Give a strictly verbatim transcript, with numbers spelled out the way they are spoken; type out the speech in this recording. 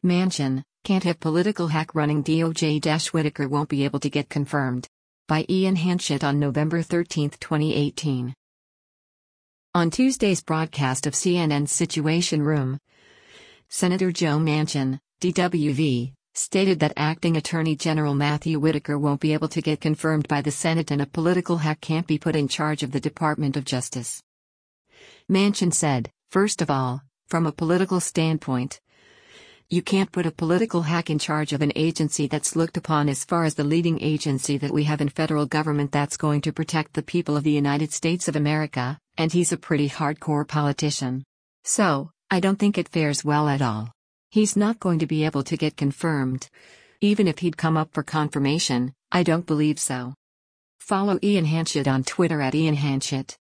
Manchin, can't have political hack running D O J Whitaker won't be able to get confirmed. By Ian Hanchett on November thirteenth, twenty eighteen. On Tuesday's broadcast of C N N's Situation Room, Senator Joe Manchin, D W V, stated that Acting Attorney General Matthew Whitaker won't be able to get confirmed by the Senate and a political hack can't be put in charge of the Department of Justice. Manchin said, "First of all, from a political standpoint, you can't put a political hack in charge of an agency that's looked upon as far as the leading agency that we have in federal government that's going to protect the people of the United States of America, and he's a pretty hardcore politician. So, I don't think it fares well at all. He's not going to be able to get confirmed. Even if he'd come up for confirmation, I don't believe so." Follow Ian Hanchett on Twitter at Ian Hanchett.